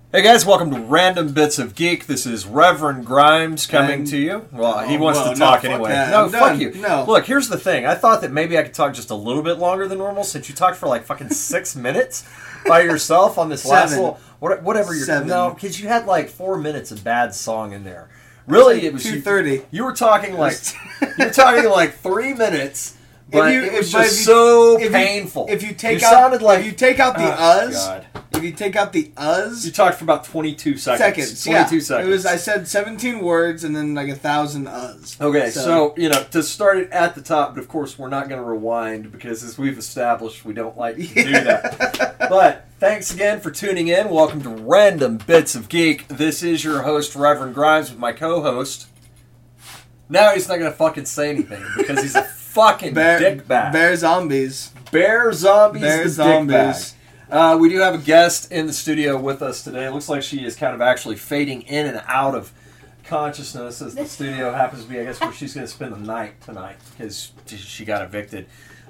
Hey guys, welcome to Random Bits of Geek. This is Reverend Grimes coming to you. Well, he wants to talk anyway. No, fuck you. No. Look, here's the thing. I thought that maybe I could talk just a little bit longer than normal since you talked for like fucking 6 minutes by yourself on this last little... Whatever you're... 7. No, because you had like 4 minutes of bad song in there. Really, it was... 2:30. You were talking like... you were talking like 3 minutes... But it was just so painful. If you take out the uhs, God. if you take out the uhs, You talked for about 22 seconds. 22 seconds. It was. I said 17 words and then like 1,000 uhs. Okay, so to start it at the top, but of course we're not going to rewind because as we've established, we don't like to do that. But thanks again for tuning in. Welcome to Random Bits of Geek. This is your host, Reverend Grimes, with my co-host. Now he's not going to fucking say anything because he's a fucking dickbag. Bear zombies. Bear zombies. Bear the zombies. We do have a guest in the studio with us today. It looks like she is kind of actually fading in and out of consciousness as the studio happens to be, I guess, where she's going to spend the night tonight because she got evicted.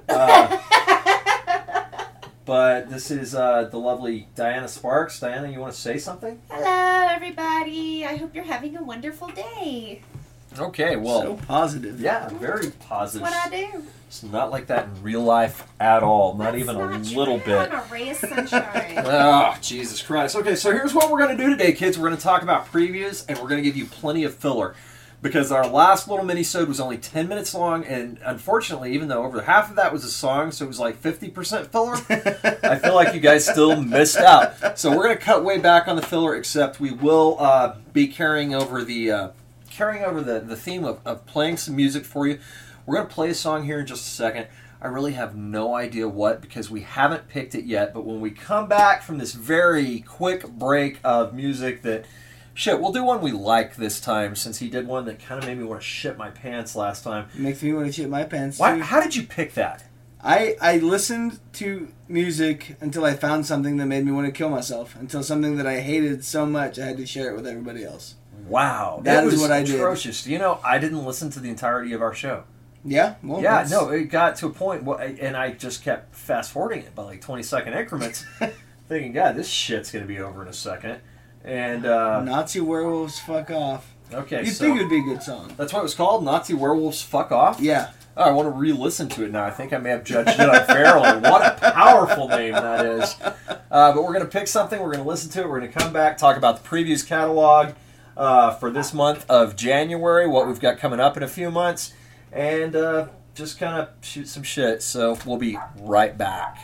But this is the lovely Diana Sparks. Diana, you want to say something? Hello, everybody. I hope you're having a wonderful day. Okay, well... So positive. Yeah, very positive. That's what I do. It's not like that in real life at all. Not even a little bit. I'm a ray of sunshine. Oh, Jesus Christ. Okay, so here's what we're going to do today, kids. We're going to talk about previews, and we're going to give you plenty of filler. Because our last little mini-sode was only 10 minutes long, and unfortunately, even though over half of that was a song, so it was like 50% filler, I feel like you guys still missed out. So we're going to cut way back on the filler, except we will be carrying over the theme of playing some music for you. We're going to play a song here in just a second. I really have no idea what because we haven't picked it yet. But when we come back from this very quick break of music that... Shit, we'll do one we like this time since he did one that kind of made me want to shit my pants last time. Makes me want to shit my pants too. Why, how did you pick that? I listened to music until I found something that made me want to kill myself. Until something that I hated so much I had to share it with everybody else. Wow. That is what I did. Atrocious. You know, I didn't listen to the entirety of our show. Yeah? Well, yeah, no, it got to a point, and I just kept fast-forwarding it by like 20-second increments, thinking, God, this shit's going to be over in a second. And Nazi werewolves, fuck off. Okay, You'd think it would be a good song. That's what it was called? Nazi werewolves, fuck off? Yeah. Oh, I want to re-listen to it now. I think I may have judged it unfairly. What a powerful name that is. But we're going to pick something. We're going to listen to it. We're going to come back, talk about the previews catalog for this month of January, what we've got coming up in a few months, and just kind of shoot some shit. So we'll be right back.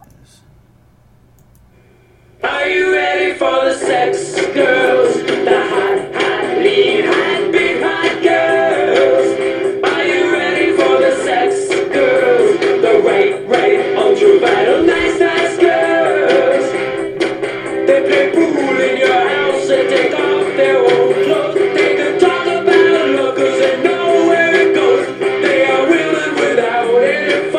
Are you ready for the sex girls? The hot, lean, hot, big, hot girls. Are you ready for the sex girls? The right, ultra vital, nice girls. They play pool in your house and take off their old clothes. They can talk about love 'cause they know where it goes. They are willing without any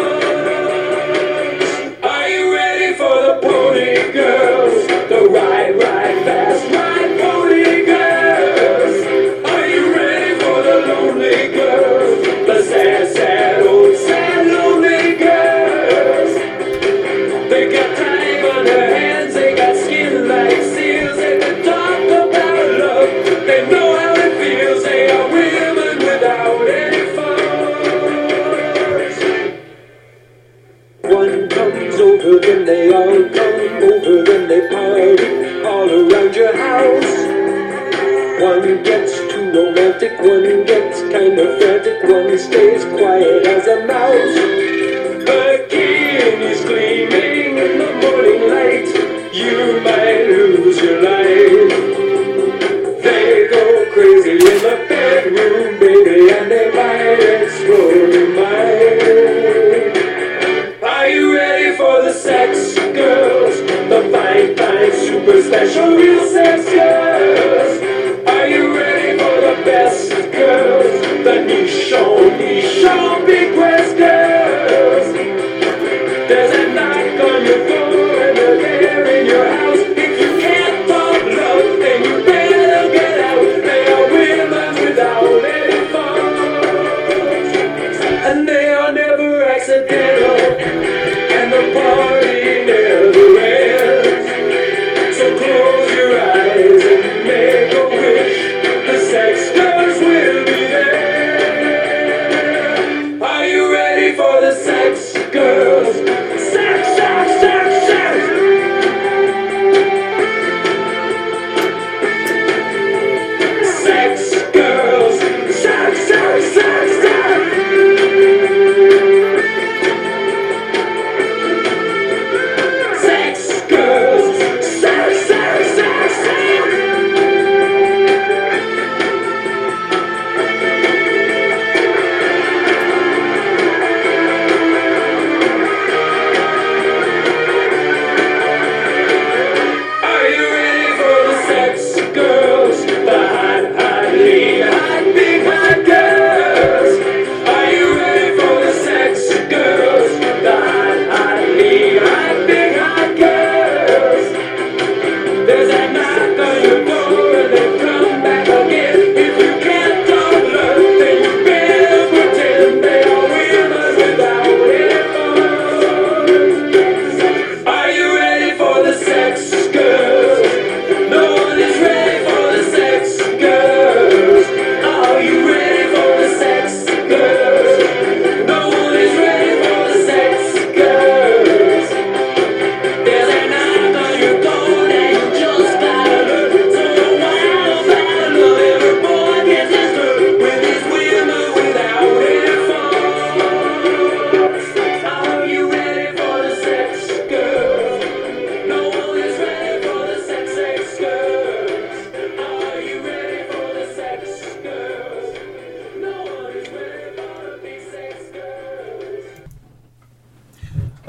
fuss. Are you ready for the pony girls? The ride fast, ride pony girls. Are you ready for the lonely girls? The sad, old, sad, lonely girls. They got time on their hands, they got skin like seals. They can talk about love, they know how it feels. They are women without any fuss. One comes over, then they all come over, then they party all around your house. One gets too romantic, one gets kind of frantic, one stays quiet as a mouse. Bikini's gleaming in the morning light, you might lose your life. They go crazy in the bedroom, baby, and they might explode your mind. Are you ready for the sex girls? The fine, super special, real sex girls. Are you ready for the best girls? The niche, big breast girls. There's a knock on your door and they're there in your house. If you can't talk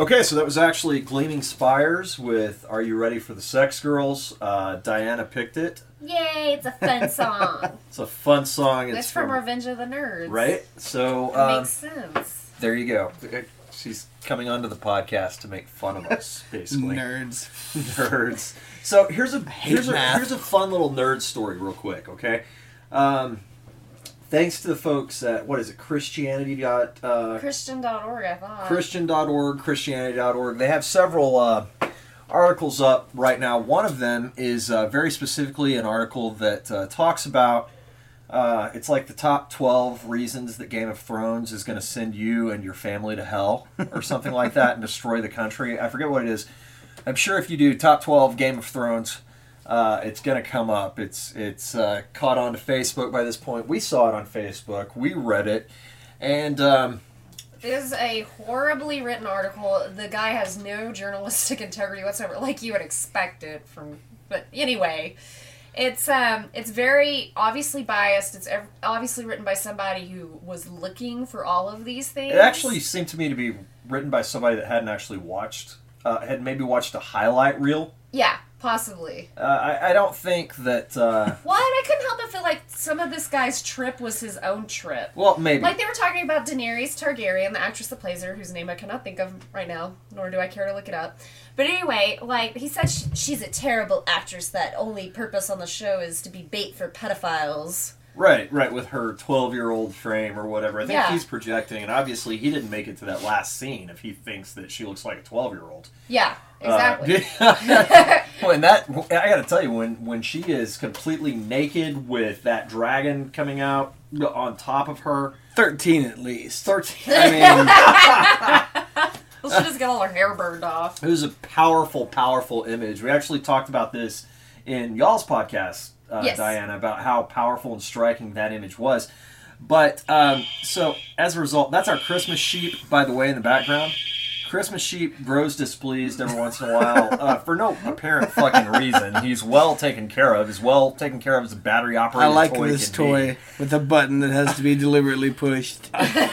Okay, so that was actually Gleaming Spires with Are You Ready for the Sex Girls? Diana picked it. Yay, it's a fun song. It's a fun song. It's from Revenge of the Nerds. Right? So, It makes sense. there you go. She's coming onto the podcast to make fun of us, basically. Nerds. Nerds. So here's a math. fun little nerd story, real quick. Okay, thanks to the folks at what is it, Christianity.org, Christian.org, I thought. Christian.org, Christianity.org. They have several articles up right now. One of them is very specifically an article that talks about. It's like the top 12 reasons that Game of Thrones is going to send you and your family to hell, or something like that, and destroy the country. I forget what it is. I'm sure if you do top 12 Game of Thrones, it's going to come up. It's caught on to Facebook by this point. We saw it on Facebook. We read it. And It is a horribly written article. The guy has no journalistic integrity whatsoever, like you would expect it from... But anyway... It's very obviously biased. It's obviously written by somebody who was looking for all of these things. it actually seemed to me to be written by somebody that hadn't actually watched, had maybe watched a highlight reel. Yeah, possibly. I don't think that... What? I couldn't help but feel like some of this guy's trip was his own trip. well, maybe. Like, they were talking about Daenerys Targaryen, the actress that plays her, whose name I cannot think of right now, nor do I care to look it up. But anyway, like, he said she's a terrible actress that only purpose on the show is to be bait for pedophiles. Right, with her 12-year-old frame or whatever. I think Yeah. he's projecting, and obviously he didn't make it to that last scene if he thinks that she looks like a 12-year-old. Yeah, exactly. Well, and that, I gotta tell you, when she is completely naked with that dragon coming out on top of her... 13 at least. 13. I mean, Well, she just got all her hair burned off. It was a powerful, powerful image. We actually talked about this in y'all's podcast, Yes. Diana, about how powerful and striking that image was. But, so, as a result, that's our Christmas sheep, by the way, in the background. Christmas sheep grows displeased every once in a while, for no apparent fucking reason. He's well taken care of. He's well taken care of as a battery-operated I toy like this can toy be. with a button that has to be deliberately pushed.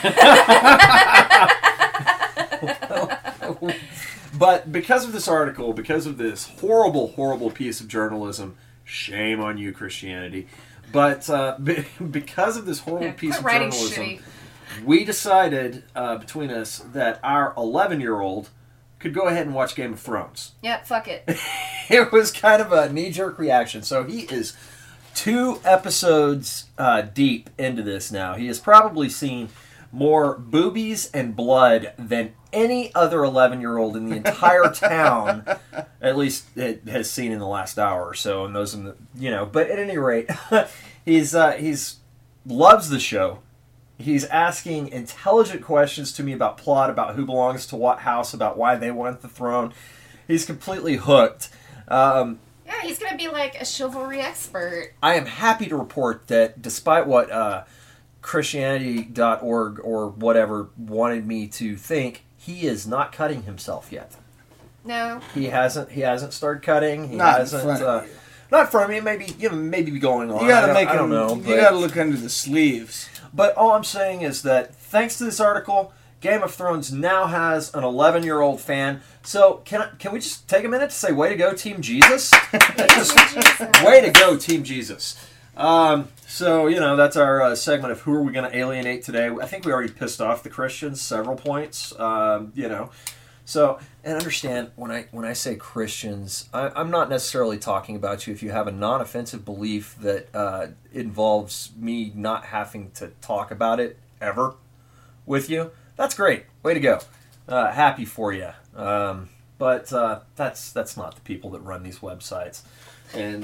But because of this article, because of this horrible, horrible piece of journalism, shame on you, Christianity. But because of this horrible piece Quit of writing journalism, shitty. we decided between us that our 11-year-old could go ahead and watch Game of Thrones. Yep, fuck it. It was kind of a knee-jerk reaction. So he is 2 episodes deep into this now. He has probably seen more boobies and blood than any other 11-year-old in the entire town, at least it has seen in the last hour or so. And those, but at any rate, he's loves the show. He's asking intelligent questions to me about plot, about who belongs to what house, about why they want the throne. He's completely hooked. Yeah, he's gonna be like a chivalry expert. I am happy to report that despite what Christianity.org or whatever wanted me to think, he is not cutting himself yet. No. He hasn't started cutting. He Not in hasn't front of you. not from me, maybe going on. You gotta I don't know. You gotta look under the sleeves. But all I'm saying is that thanks to this article, Game of Thrones now has an 11-year-old fan. So can we just take a minute to say, way to go, Team Jesus? Jesus. Way to go, Team Jesus. So, that's our segment of who are we going to alienate today. I think we already pissed off the Christians several points, So, and understand, when I say Christians, I'm not necessarily talking about you if you have a non-offensive belief that involves me not having to talk about it ever with you. That's great. Way to go. Happy for you. But that's not the people that run these websites. And,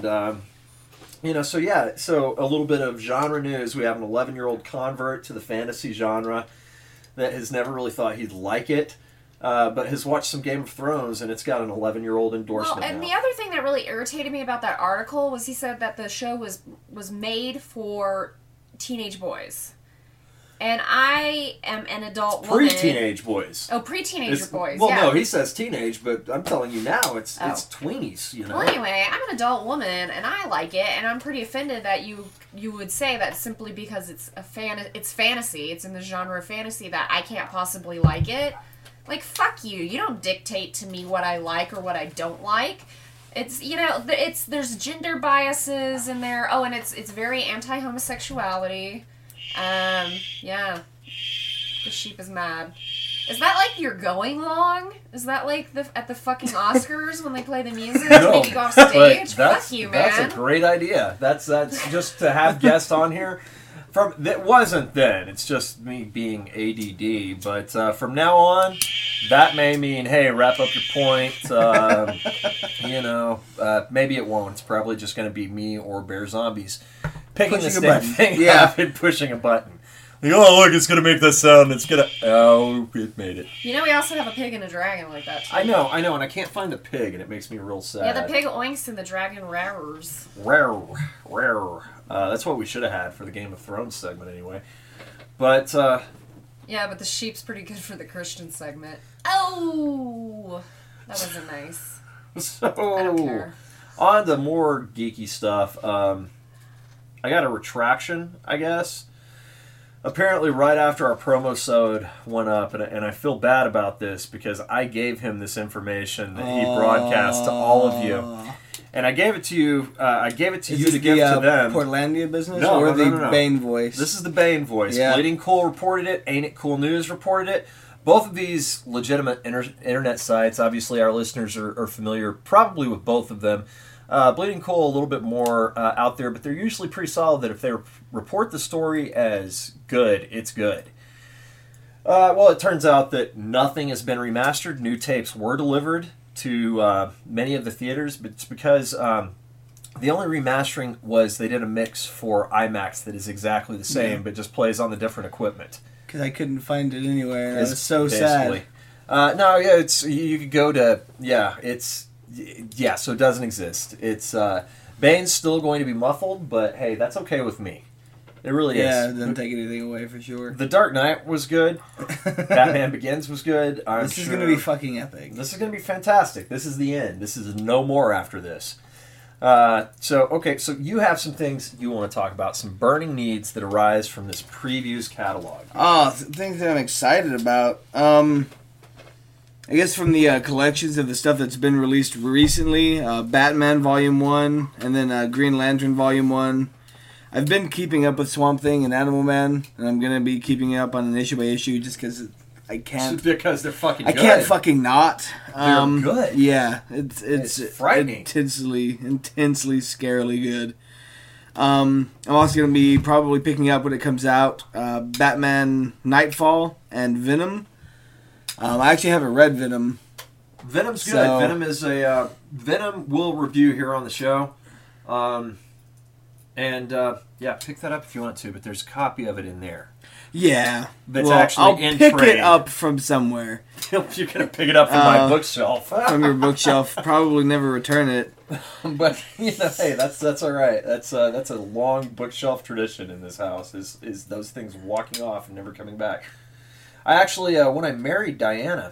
so a little bit of genre news. We have an 11-year-old convert to the fantasy genre that has never really thought he'd like it. But has watched some Game of Thrones, and it's got an 11-year-old endorsement Well, and now. the other thing that really irritated me about that article was he said that the show was made for teenage boys. And I am an adult woman. Pre-teenage boys. Oh, pre-teenager boys, Well, yeah. no, he says teenage, but I'm telling you now, it's tweenies, Well, anyway, I'm an adult woman, and I like it, and I'm pretty offended that you would say that simply because it's fantasy, it's in the genre of fantasy, that I can't possibly like it. Like, fuck you. You don't dictate to me what I like or what I don't like. It's, you know, there's gender biases in there. Oh, and it's very anti-homosexuality. Yeah. The sheep is mad. Is that like you're going long? Is that like at the fucking Oscars when they play the music? No, Maybe go off stage? Fuck you, man. That's a great idea. That's just to have guests on here. That wasn't then. It's just me being ADD. But from now on, that may mean, hey, wrap up your point. You know, maybe it won't. It's probably just going to be me or Bear Zombies picking Pushing the a same button. thing Yeah. up and pushing a button. Like, oh, look, it's going to make that sound. It's going to... Oh, it made it. You know, we also have a pig and a dragon like that, too. I know, and I can't find the pig, and it makes me real sad. Yeah, the pig oinks and the dragon rarers. Rare. That's what we should have had for the Game of Thrones segment, anyway. But, Yeah, but the sheep's pretty good for the Christian segment. Oh! That wasn't nice. I don't care. On to more geeky stuff. I got a retraction, I guess. Apparently, right after our promo-sode went up, and I feel bad about this because I gave him this information that he broadcast to all of you, and I gave it to you. I gave it to Is you this to give to them. Portlandia business No, or no, the no. Bane voice? This is the Bane voice. Yeah. Bleeding Cool reported it. Ain't It Cool News reported it. Both of these legitimate internet sites. Obviously, our listeners are familiar probably with both of them. Bleeding Cool a little bit more out there, but they're usually pretty solid that if they report the story as good, it's good. Well, it turns out that nothing has been remastered. New tapes were delivered to many of the theaters, but it's because the only remastering was they did a mix for IMAX that is exactly the same, but just plays on the different equipment. Because I couldn't find it anywhere. And I It's was so basically- sad. No, yeah, it's you could go to so it doesn't exist. It's Bane's still going to be muffled, but hey, that's okay with me. It really Yeah, it is. doesn't take anything away for sure. The Dark Knight was good. Batman Begins was good. This is going to be fucking epic. This is going to be fantastic. This is the end. This is no more after this. So you have some things you want to talk about, some burning needs that arise from this previews catalog. Oh, things that I'm excited about. I guess from the collections of the stuff that's been released recently, Batman Volume 1, and then Green Lantern Volume 1. I've been keeping up with Swamp Thing and Animal Man, and I'm going to be keeping it up on an issue by issue just because I can't. Because they're fucking I good. can't fucking not. They're good. Yeah, it's frightening. intensely scarily good. I'm also going to be probably picking up when it comes out Batman Nightfall and Venom. I actually haven't read Venom. Venom's good. So- Venom is a Venom we'll review here on the show, pick that up if you want to. But there's a copy of it in there. Yeah, That's actually I'll in pick trade. it up from somewhere, You're gonna pick it up from my bookshelf. from your bookshelf. Probably never return it. But hey, that's all right. That's a long bookshelf tradition in this house. Is those things walking off and never coming back. I actually, when I married Diana,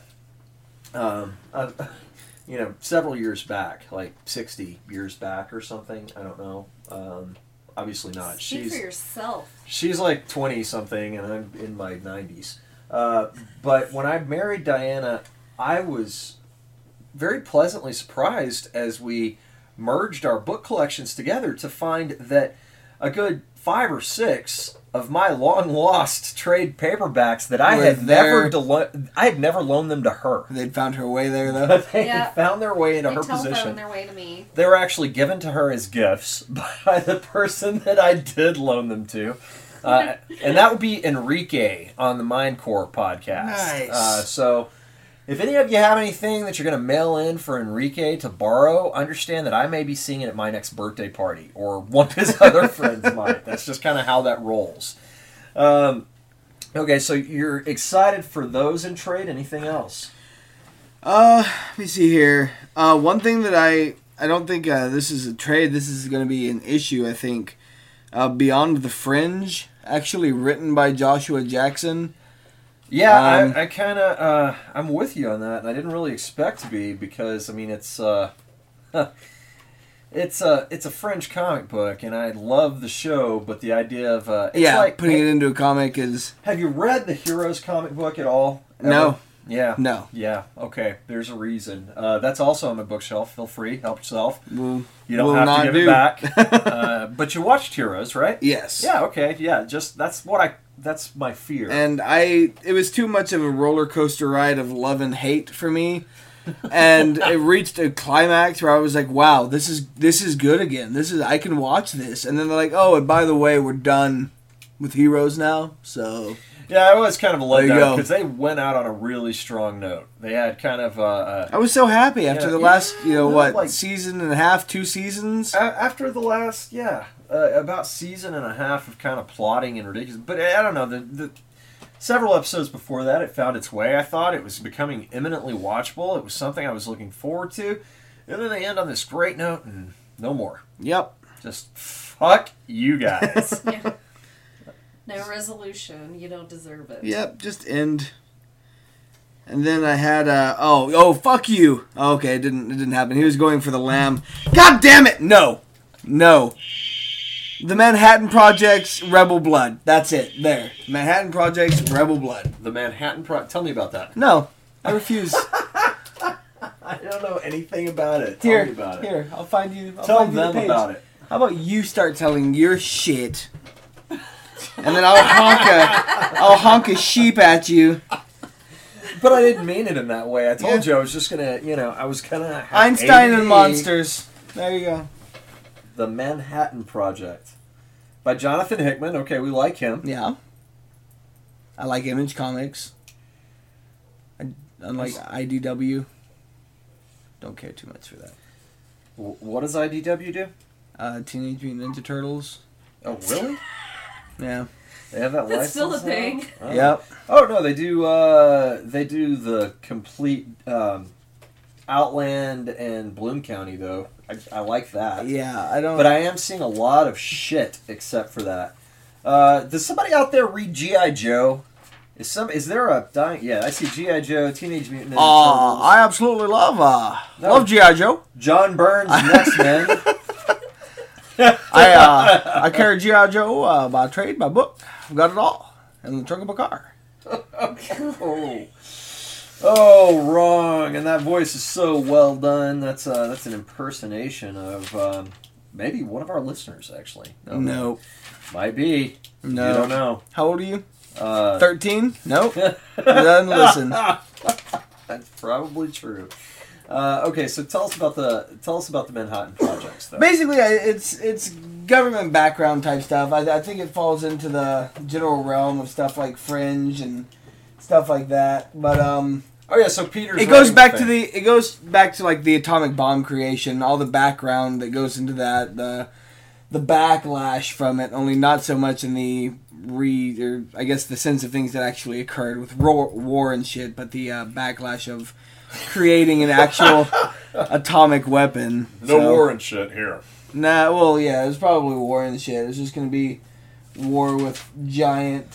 several years back, like 60 years back or something. I don't know. Obviously not. Speak for yourself. She's like 20-something, and I'm in my 90s. But when I married Diana, I was very pleasantly surprised as we merged our book collections together to find that a good 5 or 6 of my long-lost trade paperbacks that I Were had there- I had never loaned them to her. They'd found her way there, though. But they Yeah. had found their way into They her telephone position. their way to me. They were actually given to her as gifts by the person that I did loan them to. And that would be Enrique on the Mindcore podcast. Nice. So if any of you have anything that you're going to mail in for Enrique to borrow, understand that I may be seeing it at my next birthday party, or one of his other friends might. That's just kind of how that rolls. Okay, so you're excited for those in trade. Anything else? Let me see here. One thing that I don't think this is a trade. This is going to be an issue, I think. Beyond the Fringe, actually written by Joshua Jackson. Yeah, I kind of I'm with you on that, and I didn't really expect to be because I mean it's a French comic book, and I love the show, but the idea of it's like putting it into a comic is Have you read the Heroes comic book at all? Ever? no. Yeah. No. Yeah. Okay. There's a reason. That's also on my bookshelf. Feel free. Help yourself. Will You don't will have not to give do. it back. But you watched Heroes, right? Yes. Yeah. Okay. Yeah. Just that's my fear. And it was too much of a roller coaster ride of love and hate for me. And it reached a climax where I was like, wow, this is good again. I can watch this. And then they're like, oh, and by the way, we're done with Heroes now. So yeah, it was kind of a There you letdown go. because they went out on a really strong note. They had kind of I was so happy after Yeah, the yeah, last, like- season and a half, 2 seasons. after the last about season and a half of kind of plotting and ridiculous. But I don't know the several episodes before that, it found its way. I thought it was becoming eminently watchable. It was something I was looking forward to, and then they end on this great note and no more. Yep. Just fuck you guys. Yeah. No resolution. You don't deserve it. Yep, just end. And then I had fuck you. Okay, it didn't happen. He was going for the lamb. God damn it! No. The Manhattan Project's Rebel Blood. That's it. There. Manhattan Project's Rebel Blood. The Manhattan Project. Tell me about that. No, I refuse. I don't know anything about it. Here, Tell me about it. here. I'll find you. Tell them about it. How about you start telling your shit, and then I'll honk a sheep at you. But I didn't mean it in that way. I told Yeah. you I was just gonna, I was gonna. Einstein and monsters. There you go. The Manhattan Project by Jonathan Hickman. Okay, we like him. Yeah. I like Image Comics. Unlike IDW. Don't care too much for that. What does IDW do? Teenage Mutant Ninja Turtles. Oh, really? Yeah. They have that That's still a license now? thing. Oh. Yep. Oh no, they do. They do the complete Outland and Bloom County though. I like that. Yeah, I don't. But I am seeing a lot of shit except for that. Does somebody out there read G.I. Joe? Is there a dying? Yeah, I see G.I. Joe, Teenage Mutant Ninja Turtles. I absolutely love No. love G.I. Joe. John Burns, Next Men. I carry G.I. Joe by trade, by book. I've got it all in the trunk of my car. Oh, wrong! And that voice is so well done. That's an impersonation of maybe one of our listeners, actually. No. Might be. No. You don't know. How old are you? 13. 13? Nope. Doesn't listen. That's probably true. Okay, so tell us about the Manhattan Projects, though. Basically, it's government background type stuff. I think it falls into the general realm of stuff like Fringe and stuff like that. But Oh yeah, so Peter's. it goes writing back thing. to it goes back to like the atomic bomb creation, all the background that goes into that, the backlash from it. Only not so much in the I guess the sense of things that actually occurred with war and shit, but the backlash of creating an actual atomic weapon. and shit here. Nah, well, yeah, it's probably war and shit. It's just gonna be war with giant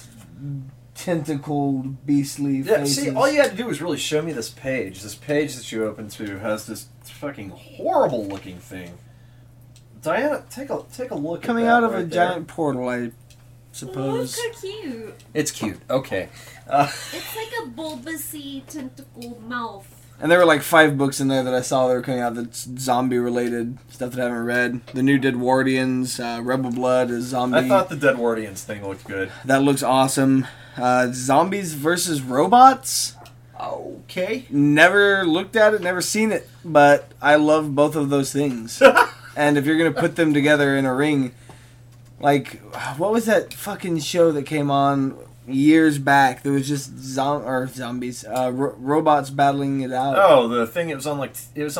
tentacled beastly Yeah, faces. see, all you had to do was really show me this page. This page that you open to has this fucking horrible looking thing. Diana, take a look. Coming at that out of right a there. giant portal, I suppose. Oh, it's so cute. It's cute. Okay. It's like a bulbousy tentacled mouth. And there were like 5 books in there that I saw that were coming out that's zombie related stuff that I haven't read. The new Deadwardians, Rebel Blood is zombie. I thought the Deadwardians thing looked good. That looks awesome. Zombies versus robots. Okay. Never looked at it, never seen it, but I love both of those things. And if you're gonna put them together in a ring, like what was that fucking show that came on years back? There was just zombies, robots battling it out. Oh, the thing it was on like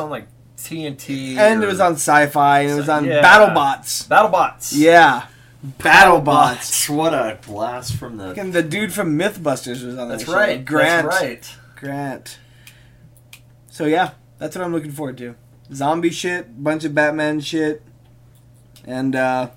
TNT, And it was on Sci-Fi, and it was on Yeah. BattleBots. BattleBots. Yeah, BattleBots. What a blast from the. And the dude from MythBusters was on that That's show. right. Grant. That's right. Grant. So yeah, that's what I'm looking forward to. Zombie shit, bunch of Batman shit, and yeah,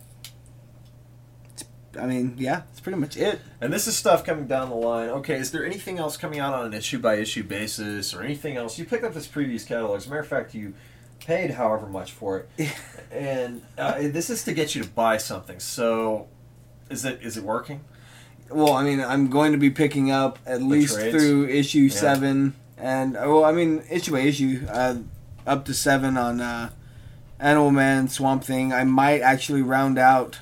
that's pretty much it. And this is stuff coming down the line. Okay, is there anything else coming out on an issue-by-issue basis or anything else? You picked up this previous catalog. As a matter of fact, you paid however much for it. And this is to get you to buy something. So, is it working? Well, I mean, I'm going to be picking up at least trades? through issue Yeah. 7, and well, I mean, issue by issue, up to 7 on Animal Man, Swamp Thing. I might actually round out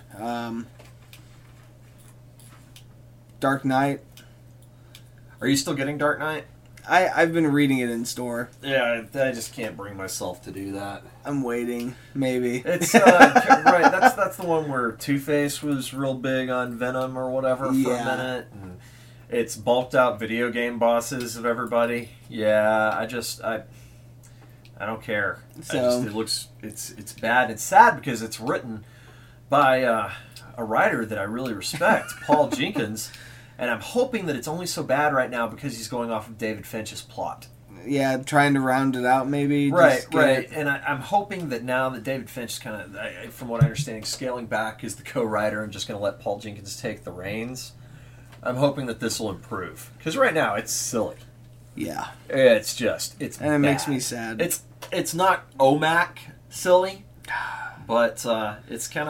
Dark Knight. Are you still getting Dark Knight? I've been reading it in store. Yeah, I just can't bring myself to do that. I'm waiting, maybe. It's right. That's the one where Two-Face was real big on Venom or whatever for a Yeah. minute, and it's bulked out video game bosses of everybody. Yeah, I don't care. So- It's bad. It's sad because it's written by a writer that I really respect, Paul Jenkins, and I'm hoping that it's only so bad right now because he's going off of David Finch's plot. Yeah, trying to round it out, maybe. Right, Just get right. it- And I'm hoping that now that David Finch is kind of, from what I understand, scaling back as the co-writer and just going to let Paul Jenkins take the reins, I'm hoping that this will improve. Because right now, it's silly. Yeah, It's and it makes bad. me sad. It's not OMAC silly, but it's kind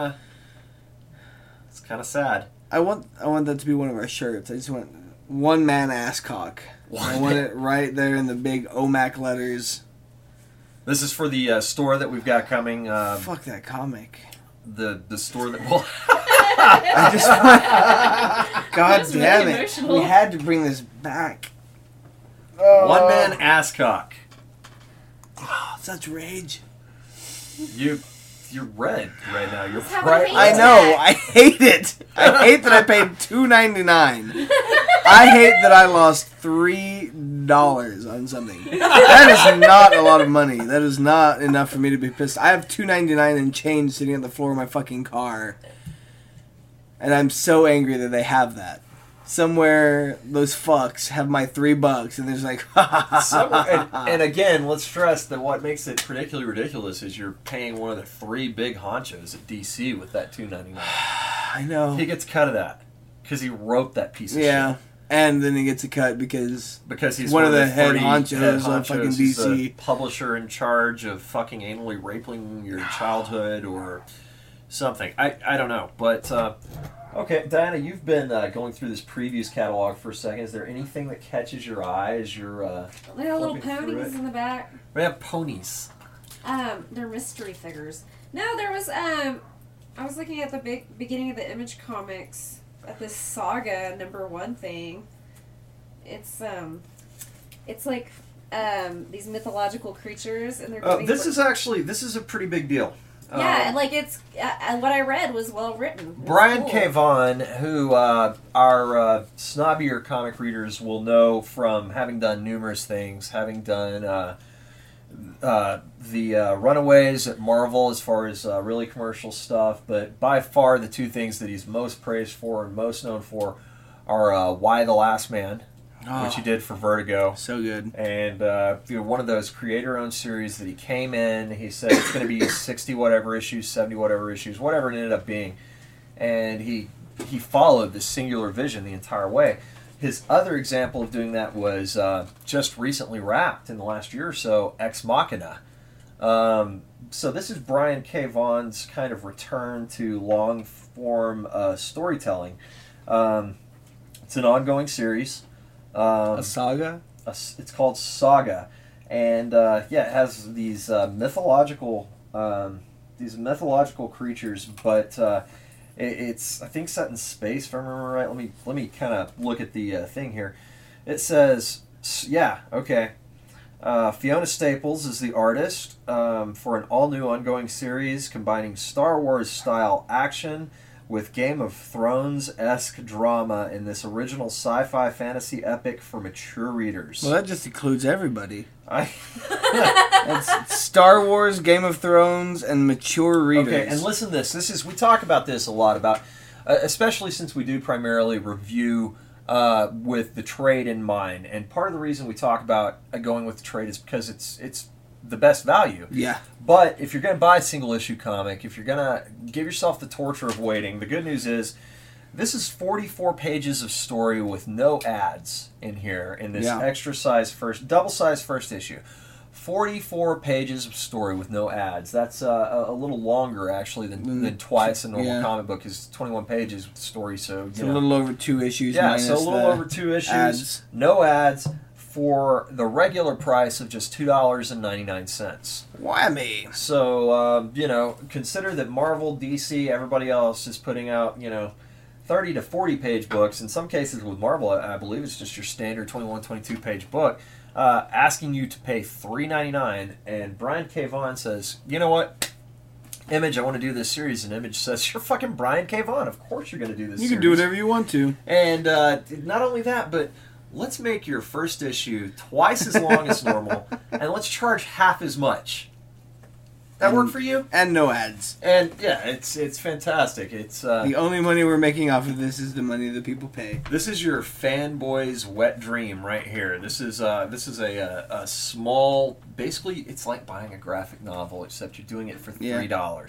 of sad. I want that to be one of our shirts. I just want one man ass cock. I want it right there in the big OMAC letters. This is for the store that we've got coming. Fuck that comic. The store that will. I just want. God That's damn really it! emotional. We had to bring this back. One man ass cock. Oh, such rage. You're red right now. You're That's how bright. I hate I it. know. I hate it. I hate that I paid $2.99. I hate that I lost $3 on something. That is not a lot of money. That is not enough for me to be pissed. I have $2.99 in change sitting on the floor of my fucking car, and I'm so angry that they have that. Somewhere those fucks have my $3, and there's like, And again, let's stress that what makes it particularly ridiculous is you're paying one of the 3 big honchos at DC with that $2.99. I know. He gets cut of that because he wrote that piece of Yeah, shit. and then he gets a cut because Because he's one of the head 3 honchos of fucking He's the DC. publisher in charge of fucking anally raping your childhood or something. I don't know, but okay, Diana, you've been going through this previews catalog for a second. Is there anything that catches your eye as you're? They got little flipping through ponies it? in the back. We have ponies. They're mystery figures. No, there was I was looking at the beginning of the Image Comics at this Saga #1 thing. It's like these mythological creatures, and they're getting This is a pretty big deal. yeah, and like it's what I read was well written. It was Brian cool. K. Vaughan, who our snobbier comic readers will know from having done numerous things, having done the Runaways at Marvel as far as really commercial stuff, but by far the 2 things that he's most praised for and most known for are Y the Last Man, which he did for Vertigo. So good. And one of those creator-owned series that he came in, he said it's going to be 60 whatever issues, 70 whatever issues, whatever it ended up being. And he followed this singular vision the entire way. His other example of doing that was just recently wrapped in the last year or so, Ex Machina. So this is Brian K. Vaughan's kind of return to long-form storytelling. It's an ongoing series. A saga? It's called Saga, and it has these mythological creatures, but it's I think set in space if I remember right. Let me kind of look at the thing here. It says Fiona Staples is the artist for an all new ongoing series combining Star Wars style action with Game of Thrones-esque drama in this original sci-fi fantasy epic for mature readers. Well, that just includes everybody. I It's Star Wars, Game of Thrones, and mature readers. Okay, and listen to this. We talk about this a lot, about especially since we do primarily review with the trade in mind. And part of the reason we talk about going with the trade is because it's the best value. Yeah. But if you're going to buy a single issue comic, if you're going to give yourself the torture of waiting, the good news is this is 44 pages of story with no ads in here in this Yeah. extra size double size first issue. 44 pages of story with no ads. That's a little longer, actually, than twice a normal comic book, is 21 pages with story, so... It's a little over 2 issues. Yeah, so a little over 2 issues. Ads. No ads for the regular price of just $2.99. Whammy! So, consider that Marvel, DC, everybody else is putting out, 30 to 40 page books. In some cases with Marvel, I believe it's just your standard 21, 22 page book. Asking you to pay $3.99, and Brian K. Vaughan says, you know what, Image, I want to do this series, and Image says, you're fucking Brian K. Vaughan, of course you're going to do this series. You can do whatever you want to. And not only that, but let's make your first issue twice as long as normal, and let's charge half as much. That work for you? And no ads. And yeah, it's fantastic. It's the only money we're making off of this is the money that people pay. This is your fanboy's wet dream right here. This is a small, basically it's like buying a graphic novel, except you're doing it for $3.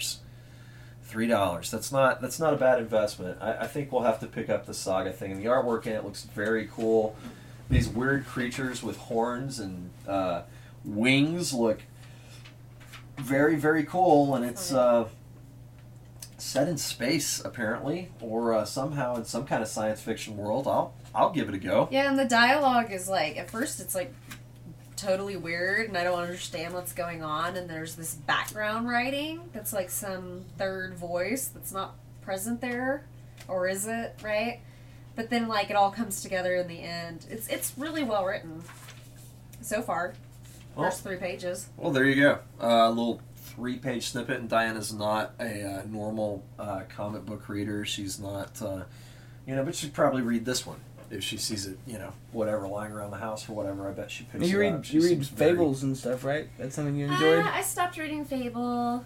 $3. That's not a bad investment. I think we'll have to pick up the Saga thing. And the artwork in it looks very cool. These weird creatures with horns and wings look very, very cool, and it's set in space apparently, or somehow in some kind of science fiction world. I'll give it a go. Yeah, and the dialogue is like, at first it's like totally weird, and I don't understand what's going on, and there's this background writing that's like some third voice that's not present there, or is it, right? But then like it all comes together in the end. It's really well written so far. First 3 pages. Well, there you go. A little 3-page snippet, and Diana's not a normal comic book reader. She's not, but she'd probably read this one if she sees it, whatever, lying around the house or whatever. I bet she picks it up. You read Fables and stuff, right? That's something you enjoyed? I stopped reading Fable.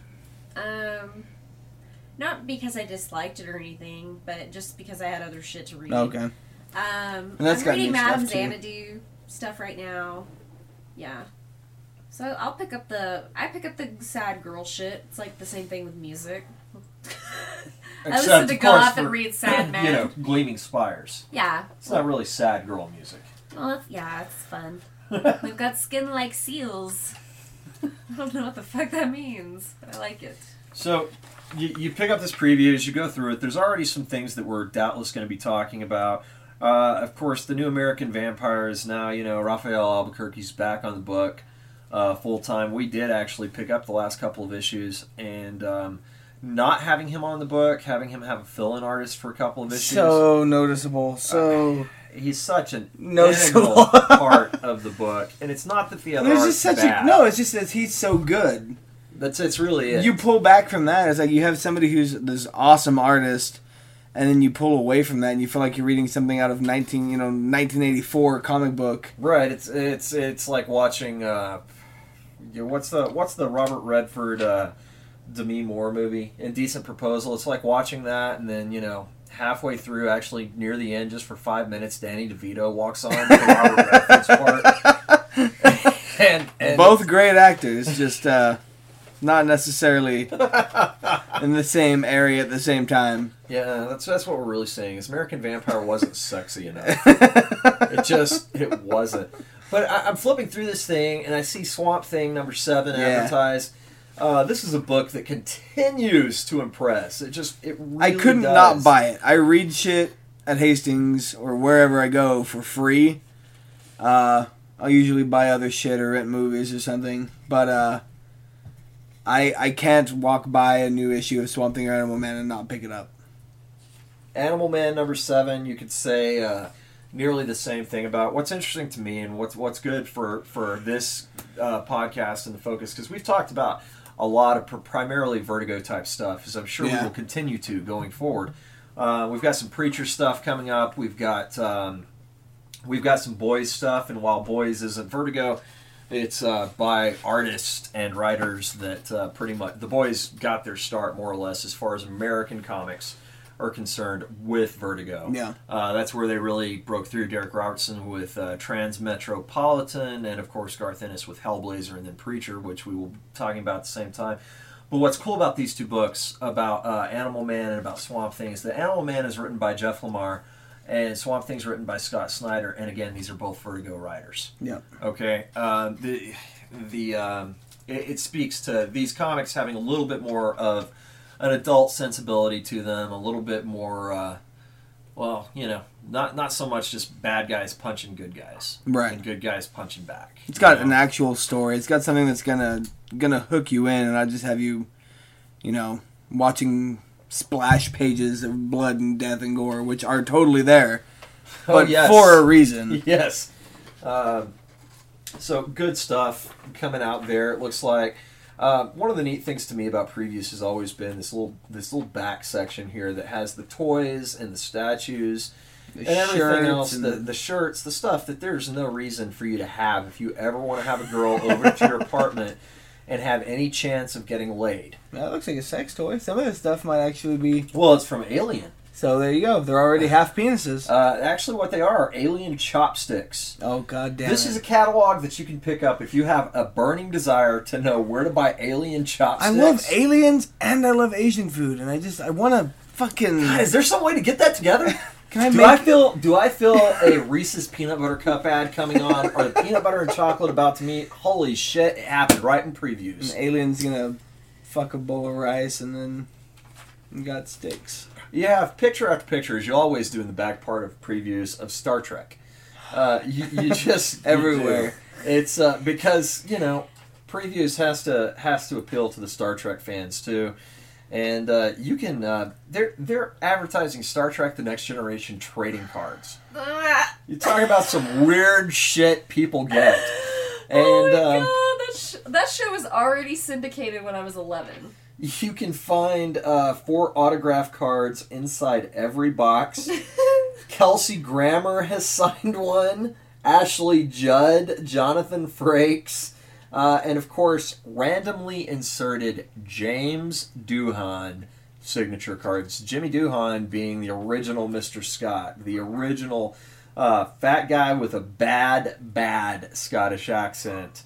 Not because I disliked it or anything, but just because I had other shit to read. Okay. I'm that's got reading new Madame stuff, too. Xanadu stuff right now. Yeah. So I'll pick up the sad girl shit. It's like the same thing with music. I listen to goth and read sad men. Gleaming Spires. Yeah. It's not really sad girl music. Well, it's fun. We've got skin like seals. I don't know what the fuck that means, but I like it. So, you pick up this preview as you go through it. There's already some things that we're doubtless going to be talking about. Of course, the New American Vampire is now, Raphael Albuquerque's back on the book. Full time. We did actually pick up the last couple of issues, and not having him on the book, having him have a fill-in artist for a couple of issues. So noticeable. He's such an noticeable integral part of the book, and it's not that the other art's bad. It's just that he's so good. It's really it. You pull back from that. It's like you have somebody who's this awesome artist, and then you pull away from that, and you feel like you're reading something out of 1984 comic book. Right. It's like watching. What's the Robert Redford Demi Moore movie, Indecent Proposal? It's like watching that, and then halfway through, actually near the end, just for 5 minutes, Danny DeVito walks on for Robert Redford's part. and both great actors, just not necessarily in the same area at the same time. Yeah, that's what we're really saying. Is American Vampire wasn't sexy enough. It wasn't. But I'm flipping through this thing, and I see Swamp Thing number 7 advertised. This is a book that continues to impress. It really I couldn't does. not buy it. I read shit at Hastings or wherever I go for free. I'll usually buy other shit or rent movies or something. But I can't walk by a new issue of Swamp Thing or Animal Man and not pick it up. Animal Man number 7, you could say nearly the same thing about. What's interesting to me and what's good for this podcast and the focus, because we've talked about a lot of primarily Vertigo type stuff, as I'm sure we will continue to going forward. We've got some Preacher stuff coming up. We've got some Boys stuff, and while Boys isn't Vertigo, it's by artists and writers that pretty much the Boys got their start more or less as far as American comics are concerned with Vertigo. Yeah. That's where they really broke through. Derek Robertson with Transmetropolitan, and of course Garth Ennis with Hellblazer, and then Preacher, which we will be talking about at the same time. But what's cool about these two books, about Animal Man and about Swamp Thing, is that Animal Man is written by Jeff Lemire, and Swamp Thing's written by Scott Snyder, and again, these are both Vertigo writers. Yeah. Okay. it speaks to these comics having a little bit more of an adult sensibility to them, a little bit more, not so much just bad guys punching good guys, Right. and good guys punching back. It's got you an know? actual story. It's got something that's gonna hook you in, and not just have you, watching splash pages of blood and death and gore, which are totally there, but yes. for a reason. Yes. So good stuff coming out there. It looks like one of the neat things to me about previews has always been this little back section here that has the toys and the statues and everything shirts else, and the shirts, the stuff that there's no reason for you to have if you ever want to have a girl over to your apartment and have any chance of getting laid. That looks like a sex toy. Some of this stuff might actually be. Well, it's from Alien. So there you go. They're already half penises. Actually, what they are alien chopsticks. Oh god damn This it. is a catalog that you can pick up if you have a burning desire to know where to buy alien I chopsticks. love aliens and I love Asian food, and I want to fucking. God, is there some way to get that together? Can I Do make? I feel a Reese's peanut butter cup ad coming on, or the peanut butter and chocolate about to meet? Holy shit! It happened right in An previews. alien's gonna fuck a bowl of rice and then you got steaks. You have picture after picture, as you always do in the back part of previews of Star Trek. You just Everywhere. you do. It's because previews has to appeal to the Star Trek fans too, and you can they're advertising Star Trek: The Next Generation trading cards. You talk about some weird shit people get, and oh my god, that show was already syndicated when I was 11. you can find 4 autograph cards inside every box. Kelsey Grammer has signed one. Ashley Judd, Jonathan Frakes, and of course, randomly inserted James Doohan signature cards. Jimmy Doohan being the original Mr. Scott, the original fat guy with a bad Scottish accent.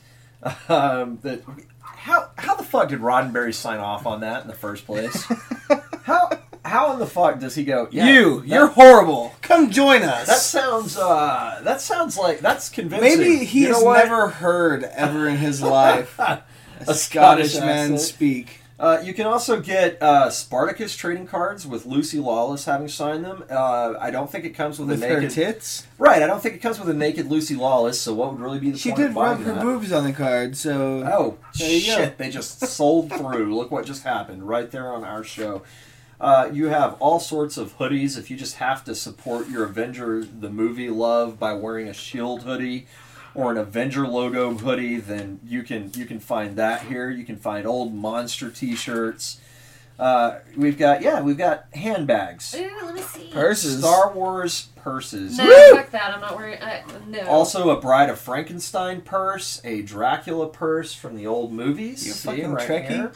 How the fuck did Roddenberry sign off on that in the first place? How in the fuck does he go? Yeah, You're horrible. Come join us. that sounds like that's convincing. Maybe he You know has what? never heard ever in his life a Scottish Scottish man accent. speak. You can also get Spartacus trading cards with Lucy Lawless having signed them. I don't think it comes with, With a her naked tits. Right, I don't think it comes with a naked Lucy Lawless. So what would really be the She point did of rub buying her that? boobs on the card, so Oh There you go. shit! They just sold through. Look what just happened right there on our show. You have all sorts of hoodies. If you just have to support your Avenger the movie love by wearing a Shield hoodie or an Avenger logo hoodie, then you can find that here. You can find old Monster T-shirts. We've got handbags, Ooh, let me see. purses. Star Wars purses. No, fuck that. I'm not wearing. No. Also, a Bride of Frankenstein purse, a Dracula purse from the old movies. You See, fucking right Trekkie? here.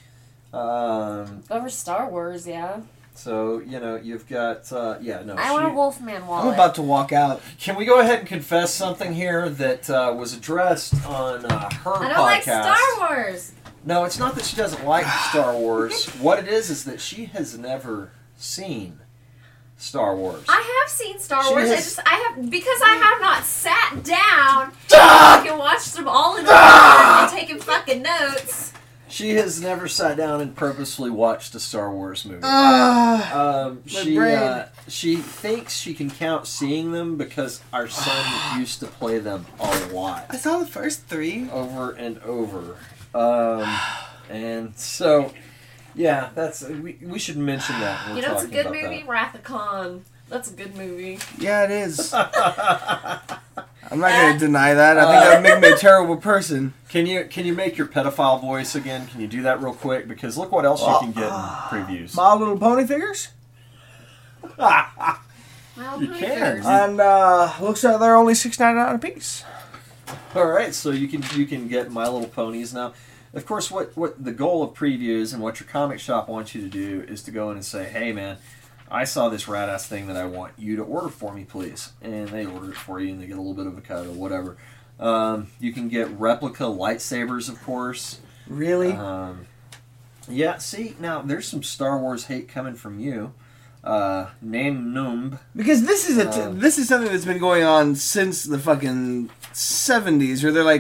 Over Star Wars, yeah. So you've got no. I want a Wolfman wallet. I'm about to walk out. Can we go ahead and confess something here that was addressed on her I don't podcast? like Star Wars. No, it's not that she doesn't like Star Wars. What it is that she has never seen Star Wars. I have seen Star She Wars. has- Because I have not sat down and fucking watched them all in order and taken fucking notes. She has never sat down and purposefully watched a Star Wars movie. My brain. She thinks she can count seeing them because our son used to play them a lot. I saw the first 3. Over and over. And so, yeah, that's we should mention that. When we're You know, it's a talking good about movie, Wrath of Khan. That's a good movie. Yeah, it is. I'm not going to deny that. I think that would make me a terrible person. Can you make your pedophile voice again? Can you do that real quick? Because look what else you can get in previews. My Little Pony figures. Well, You who can. cares? And looks like they're only $6.99 a piece. All right, so you can get My Little Ponies now. Of course, what the goal of previews and what your comic shop wants you to do is to go in and say, hey man, I saw this rad ass thing that I want you to order for me, please. And they order it for you, and they get a little bit of a cut or whatever. You can get replica lightsabers, of course. Really? Yeah. See, now there's some Star Wars hate coming from you. Name Numb. Because this is something that's been going on since the fucking 70s, where they're like,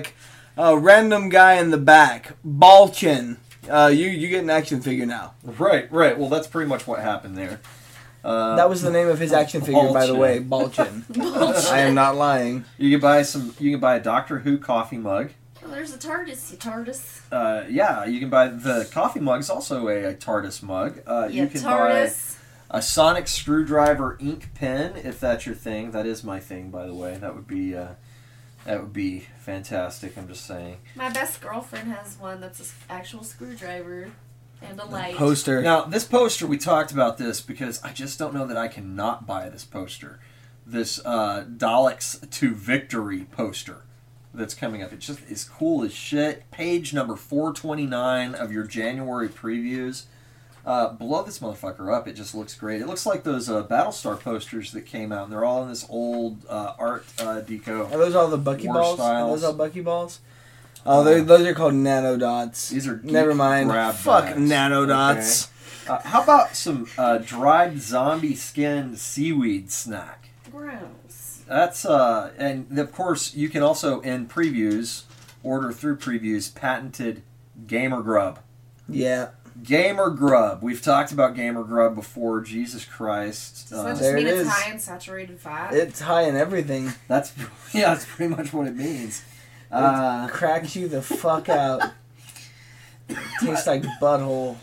Random guy in the back. Balchin. You get an action figure now. Right. Well, that's pretty much what happened there. That was the name of his action figure, by the way. Balchin. I am not lying. You can buy a Doctor Who coffee mug. Oh, there's a TARDIS, you TARDIS. Yeah, you can buy the coffee mug is also a TARDIS mug. You can TARDIS. buy a sonic screwdriver ink pen if that's your thing. That is my thing, by the way. That would be fantastic. I'm just saying. My best girlfriend has one that's an actual screwdriver and a light. Poster. Now, this poster, we talked about this because I just don't know that I cannot buy this poster. This Daleks to Victory poster that's coming up. It just is cool as shit. Page number 429 of your January previews. Blow this motherfucker up. It just looks great. It looks like those Battlestar posters that came out, and they're all in this old art deco. Are those all the War Buckyballs? styles. Are those all Buckyballs? Oh, those are called nanodots. These are geek Never mind. grab Fuck bags. nanodots. Okay. How about some dried zombie skin seaweed snack? Gross. That's and of course you can also in previews order through previews patented Gamer Grub. Yeah. Gamer Grub. We've talked about Gamer Grub before. Jesus Christ. Does that just There mean it it's is. high in saturated fat? It's high in everything. That's pretty much what it means. It cracks you the fuck out. It tastes like butthole.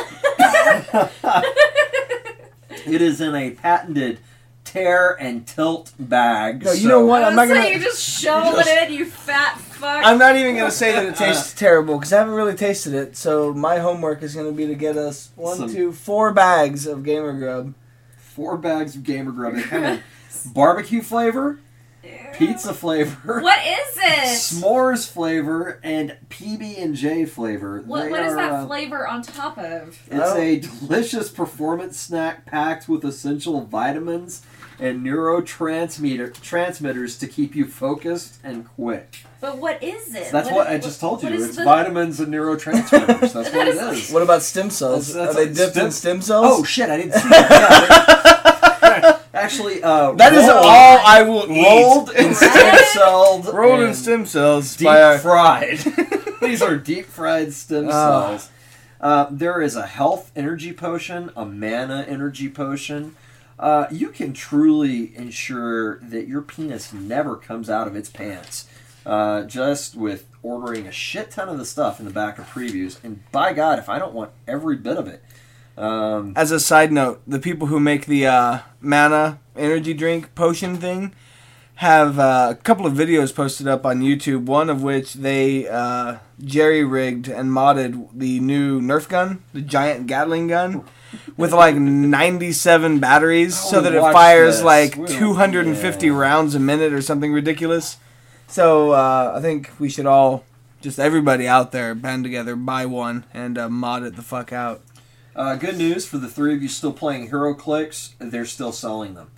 It is in a patented tear and tilt bag. No, you know what? I'm not gonna. You're just shoving it in, you fat fuck. I'm not even gonna say that it tastes terrible because I haven't really tasted it. So my homework is gonna be to get us 4 bags of Gamer Grub. 4 bags of Gamer Grub. They come in barbecue flavor, pizza flavor. What is it? S'mores flavor and PB&J flavor. What They is are, that flavor on top of? It's a delicious performance snack packed with essential vitamins and neurotransmitters to keep you focused and quick. But what is it? So that's what I just told you. what is It's the- vitamins and neurotransmitters. That's what it is. What about stem cells? That's Are they like dipped in stem cells? Oh shit! I didn't see that. Actually, that is rolled- all I will rolled eat. and stem celled. Rolled in and stem cells. deep by our- fried. These are deep fried stem cells. There is a health energy potion, a mana energy potion. You can truly ensure that your penis never comes out of its pants just with ordering a shit ton of the stuff in the back of previews. And by God, if I don't want every bit of it. As a side note, the people who make the mana energy drink potion thing have a couple of videos posted up on YouTube, one of which they jerry-rigged and modded the new Nerf gun, the giant Gatling gun, with like 97 batteries so that it watch fires this. like We'll- 250 yeah. rounds a minute or something ridiculous. So I think we should all, just everybody out there, band together, buy one, and mod it the fuck out. Good news for the 3 of you still playing HeroClix, they're still selling them.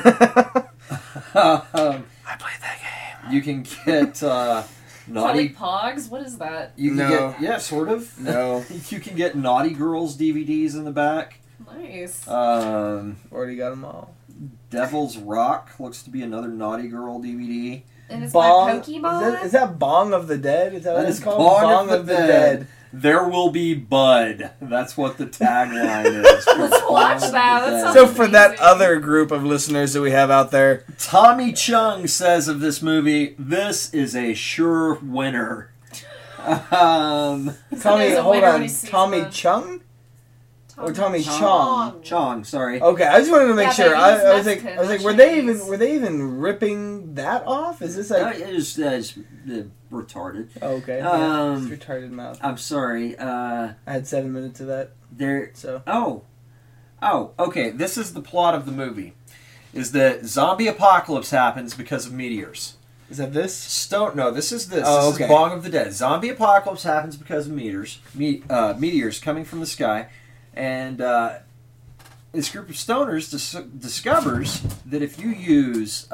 I played that game. You can get Naughty Naughty. Pogs? What is that? You can No. get, yeah, sort of. No. You can get Naughty Girls DVDs in the back. Nice. Already got them all. Devil's Rock looks to be another Naughty Girl DVD. And it's Bong. my Pokemon? Is that Bong of the Dead? Is that what That it's is called? Bong of the Dead. There will be Bud. That's what the tagline is. for Let's Bong watch of the that. That Dead. sounds So for that amazing. other group of listeners that we have out there, Tommy Chung says of this movie, "This is a sure winner." Tommy, There's a hold winner when on, he sees Tommy one. Chung or Tommy Chong? Chong. Chong, sorry. Okay, I just wanted to make Yeah, sure. but I he's was like, Mexican, not were they Chinese. even ripping that off? Is this like It is retarded. okay? Um, it's retarded mouth. I'm sorry. I had 7 minutes of that, There. so Oh, okay. This is the plot of the movie: is that zombie apocalypse happens because of meteors. is that this? No, this is this. Oh, This okay. is Bong of the Dead. Zombie apocalypse happens because of meteors coming from the sky, and this group of stoners discovers that if you use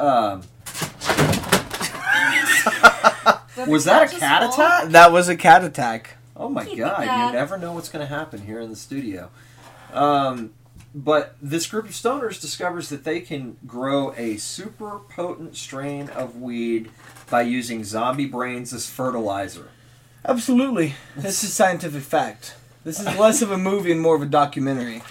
was that a cat attack? That was a cat attack. Oh my Keep god! that. You never know what's going to happen here in the studio. But this group of stoners discovers that they can grow a super potent strain of weed by using zombie brains as fertilizer. Absolutely. This is scientific fact. This is less of a movie and more of a documentary.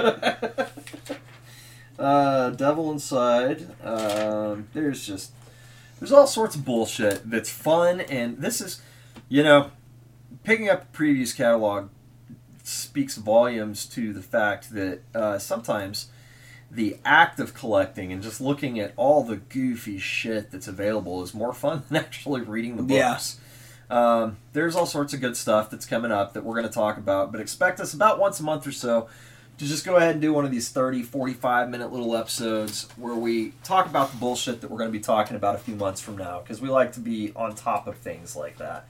Devil Inside. There's all sorts of bullshit that's fun, and this is, picking up the previews catalog speaks volumes to the fact that sometimes the act of collecting and just looking at all the goofy shit that's available is more fun than actually reading the books. Yeah. There's all sorts of good stuff that's coming up that we're going to talk about, but expect us about once a month or so to just go ahead and do one of these 30, 45-minute little episodes where we talk about the bullshit that we're going to be talking about a few months from now, because we like to be on top of things like that.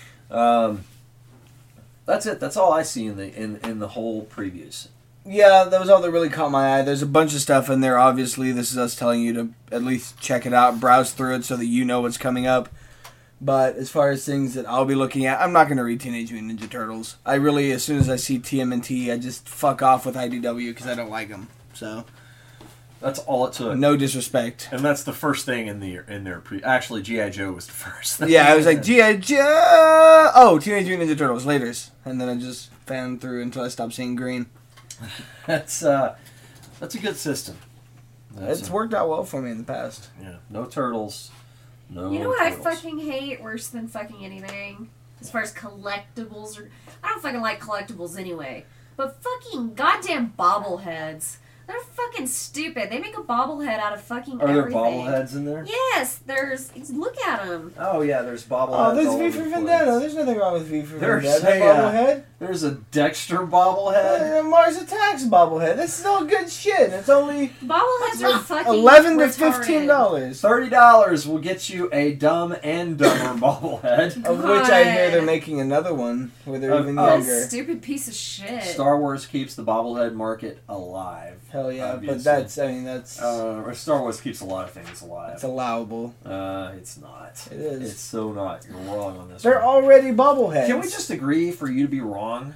That's it. That's all I see in the whole previews. Yeah, that was all that really caught my eye. There's a bunch of stuff in there, obviously. This is us telling you to at least check it out, browse through it so that you know what's coming up. But as far as things that I'll be looking at, I'm not going to read Teenage Mutant Ninja Turtles. I really, as soon as I see TMNT, I just fuck off with IDW because I don't like them. So that's all it took. No disrespect. And that's the first thing in their Actually, G.I. Joe was the first thing. Yeah, I was like, G.I. Joe! Oh, Teenage Mutant Ninja Turtles, laters. And then I just fanned through until I stopped seeing green. That's a good system. It's worked out well for me in the past. Yeah, no turtles. No. You know what turtles. I fucking hate worse than fucking anything? As far as collectibles, I don't fucking like collectibles anyway. But fucking goddamn bobbleheads. They're fucking stupid. They make a bobblehead out of fucking everything. Are there bobbleheads in there? Yes, there's. Look at them. Oh yeah, there's bobbleheads. Oh, there's all V over for the Vendetta. place. There's nothing wrong with V for There's Vendetta. a, Bobblehead. There's a Dexter bobblehead. Mars Attacks bobblehead. This is all good shit. It's only Bobbleheads are fucking $11 to retarded. $15. $30 will get you a Dumb and Dumber bobblehead. Of which I hear they're making another one where they're even That younger. stupid piece of shit. Star Wars keeps the bobblehead market alive. Hell yeah, obviously. but that's Star Wars keeps a lot of things alive. it's allowable. It's not. It is. It's so not. You're wrong on this. They're one. already bobbleheads. Can we just agree for you to be wrong?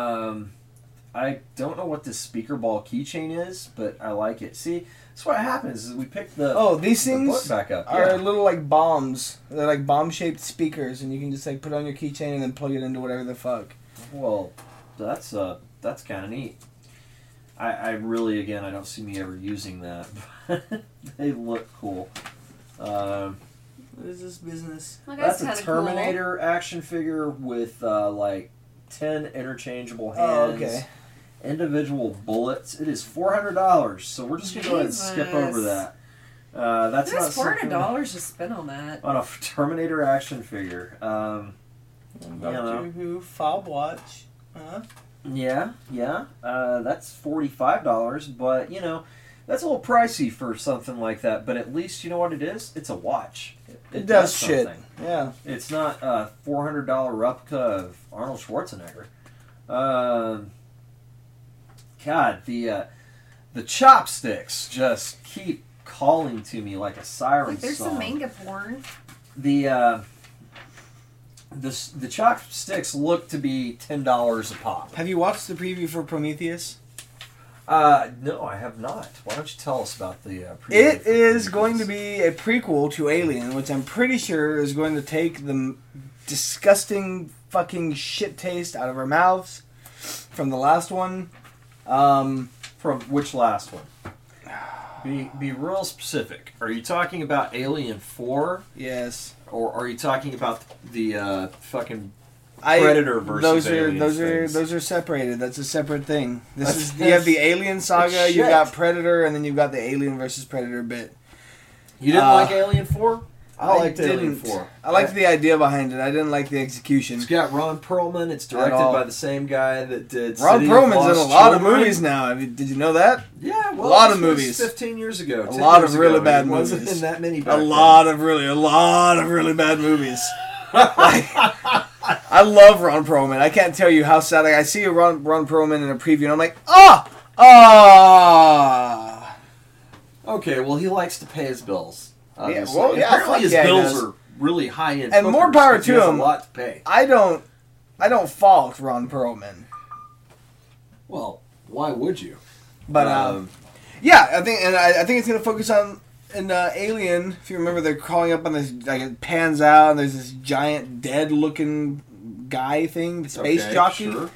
I don't know what this speaker ball keychain is, but I like it. See, that's what happens is we pick the these the things book back up. are Yeah. little like bombs. They're like bomb-shaped speakers, and you can just like put it on your keychain and then plug it into whatever the fuck. Well, that's kind of neat. I really, again, I don't see me ever using that. They look cool. What is this business? Well, That's a kinda Terminator action figure with like 10 interchangeable hands. Oh, okay. Individual bullets. It is $400, so we're just gonna go ahead and skip over that. That's There's not something $400 to spend on that. on a Terminator action figure. Doctor Who fob watch. Huh? Yeah. That's $45, but that's a little pricey for something like that. But at least you know what it is. It's a watch. It does shit. something. Yeah. It's not a $400 replica of Arnold Schwarzenegger. God, the chopsticks just keep calling to me like a siren Like, there's song. some manga porn. The chopsticks look to be $10 a pop. Have you watched the preview for Prometheus? No, I have not. Why don't you tell us about the preview? It for is Prometheus? going to be a prequel to Alien, which I'm pretty sure is going to take the disgusting fucking shit taste out of our mouths from the last one. From which last one? Be real specific. Are you talking about Alien 4? Yes. Or are you talking about the fucking Predator versus Alien those are separated. That's a separate thing. That's- You have the Alien saga, you shit. got Predator, and then you've got the Alien versus Predator bit. You didn't like Alien 4? I liked didn't. Alien 4. I liked the idea behind it. I didn't like the execution. It's got Ron Perlman. It's directed all. by the same guy that did Ron City of Perlman's in a Lost lot of Children. movies now. Did you know that? Yeah, well, A lot of this was movies. 15 years ago. A 10 lot years of really ago. bad It wasn't movies. in that many back A then. lot of really bad movies. Like, I love Ron Perlman. I can't tell you how sad I see a Ron Perlman in a preview, and I'm like, Okay, well, he likes to pay his bills. Obviously. well, yeah, Apparently fuck his yeah, he bills does. are really high-end And more hookers, power 'cause he to has him. a lot to pay. I don't fault Ron Perlman. Well, why would you? But yeah, I think it's gonna focus on an Alien. If you remember, they're crawling up on this, like it pans out, and there's this giant dead-looking guy thing, the space jockey. Sure.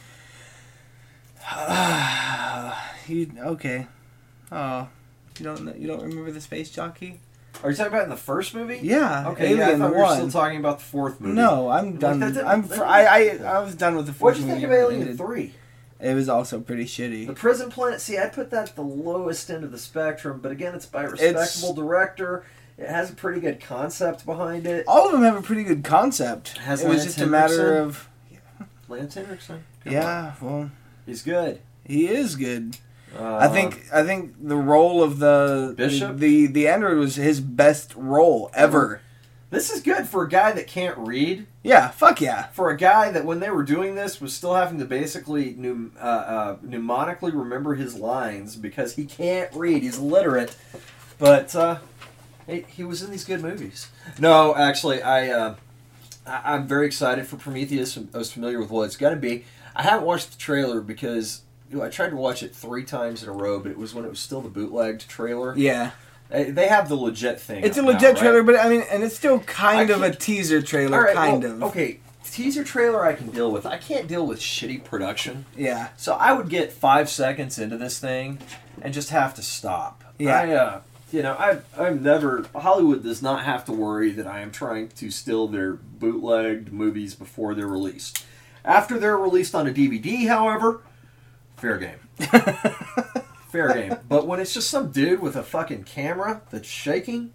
Okay. Oh, you don't remember the space jockey? Are you talking about in the first movie? Yeah. Okay. Yeah, I Alien thought we were 1. still talking about the fourth movie. No, I'm done. Like, I was done with the fourth What'd you movie. think of Alien 3? It was also pretty shitty. The Prison Planet. See, I'd put that at the lowest end of the spectrum, but again, it's by a respectable director. It has a pretty good concept behind it. All of them have a pretty good concept. Has it was Lance just a matter Henriksen? of Lance Henriksen. Come yeah. Well, he's good. he is good. I think the role of the Bishop? the android was his best role ever. This is good for a guy that can't read. Yeah, fuck yeah. For a guy that, when they were doing this, was still having to basically mnemonically remember his lines because he can't read. He's illiterate. But he was in these good movies. No, actually, I'm very excited for Prometheus. I was familiar with what it's going to be. I haven't watched the trailer because I tried to watch it 3 times in a row, but it was when it was still the bootlegged trailer. Yeah. They have the legit thing. It's a up legit now, trailer, right? but I mean, and it's still kind of a can't- teaser trailer, All right, kind well, of. Okay, teaser trailer I can deal with. I can't deal with shitty production. Yeah. So I would get 5 seconds into this thing and just have to stop. Yeah. I'm never. Hollywood does not have to worry that I am trying to steal their bootlegged movies before they're released. After they're released on a DVD, however, fair game. Fair game. But when it's just some dude with a fucking camera that's shaking,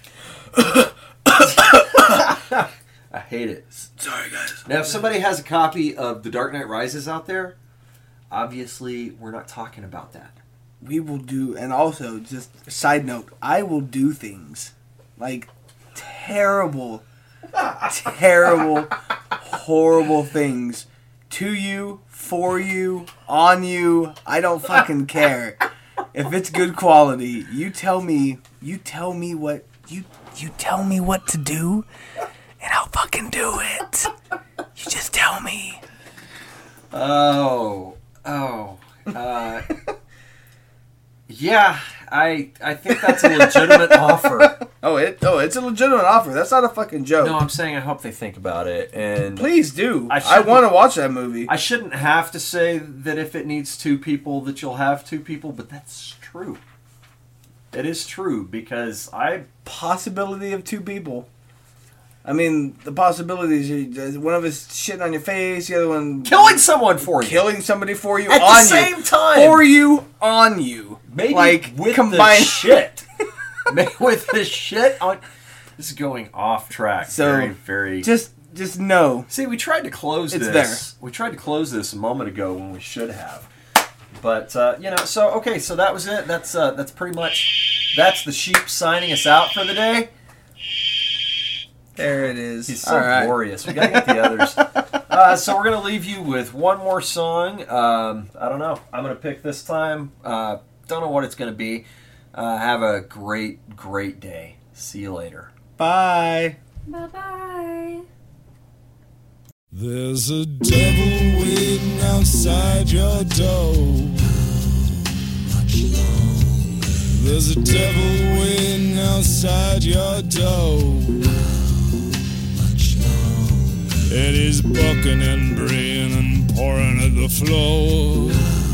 I hate it. Sorry, guys. Now, if somebody has a copy of The Dark Knight Rises out there, obviously we're not talking about that. We will do, and also, just a side note, I will do things like terrible, horrible things to you, for you, on you. I don't fucking care. If it's good quality, you tell me what to do, and I'll fucking do it. You just tell me. Yeah, I think that's a legitimate offer. It's a legitimate offer. That's not a fucking joke. No, I'm saying I hope they think about it. And Please do. I I want to watch that movie. I shouldn't have to say that if it needs 2 people that you'll have 2 people, but that's true. It is true because Possibility of 2 people. I mean, the possibilities, one of us shitting on your face, the other one killing someone for you. killing somebody for you At on the you. same time. For you, on you. Maybe like, with combine the shit. Maybe with the shit on. This is going off track. So, very, very. Just know. See, we tried to close It's this. We tried to close this a moment ago when we should have. But so okay, so that was it. That's pretty much. That's the sheep signing us out for the day. There it is. He's so All right. glorious. We gotta get the others. So we're gonna leave you with one more song. I don't know. I'm gonna pick this time. Don't know what it's gonna be. Have a great, great day. See you later. Bye. Bye-bye. There's a devil waiting outside your door. There's a devil waiting outside your door. And he's bucking and braying and pouring at the floor.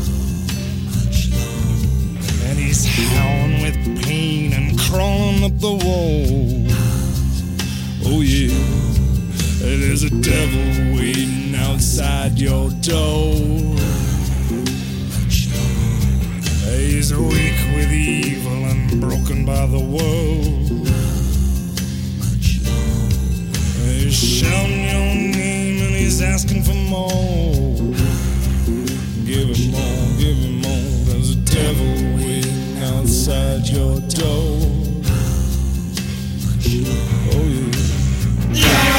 And he's howling with pain and crawling up the wall. Oh yeah, there's a devil waiting outside your door. He's weak with evil and broken by the world. He's shouting your name and he's asking for more. Give him more, give him more. There's a devil waiting outside your door. Oh yeah.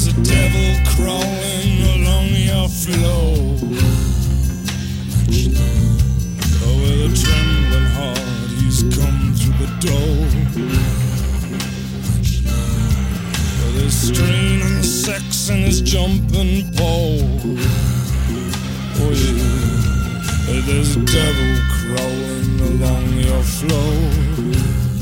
there's a devil crawling along your floor. Oh, with a trembling heart, he's come through the door. Oh, there's strain and sex and his jumping pole. Oh, yeah, there's a devil crawling along your floor.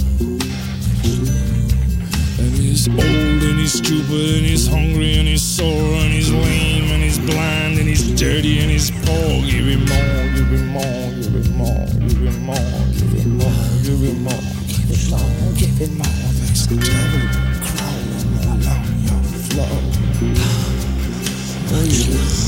And he's old and he's stupid and he's hungry and he's sore and he's lame and he's blind and he's dirty and he's poor. Give him more, give him more, give him more, give him more, give him more, give him more, give him more, give him more. There's a devil crawling along your floor. Oh, yeah.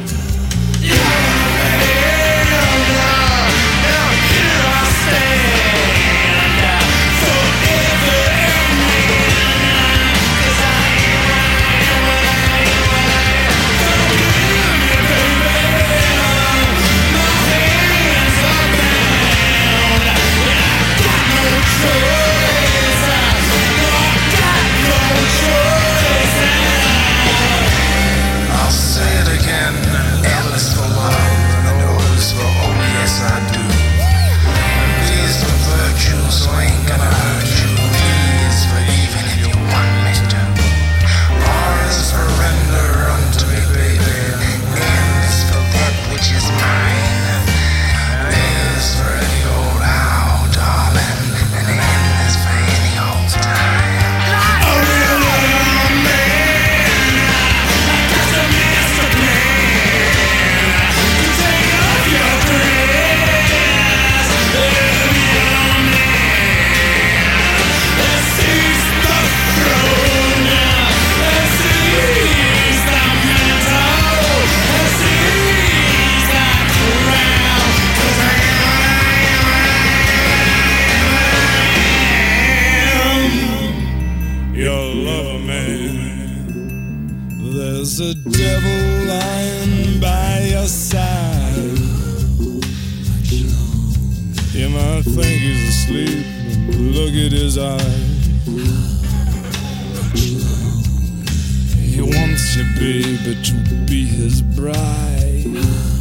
There's a devil lying by your side. You might think he's asleep, but look at his eyes. He wants you, baby, to be his bride.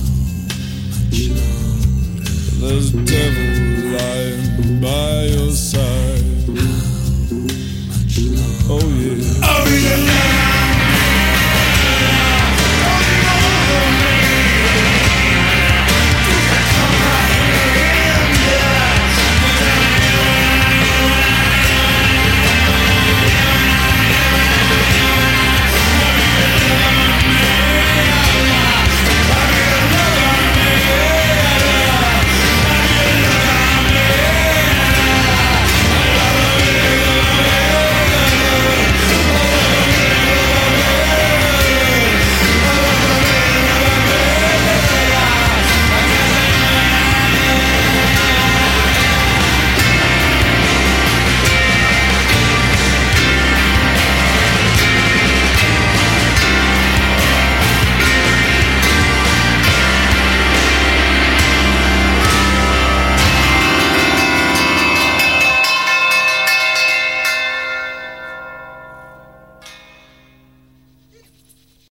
There's a devil lying by your side. Oh,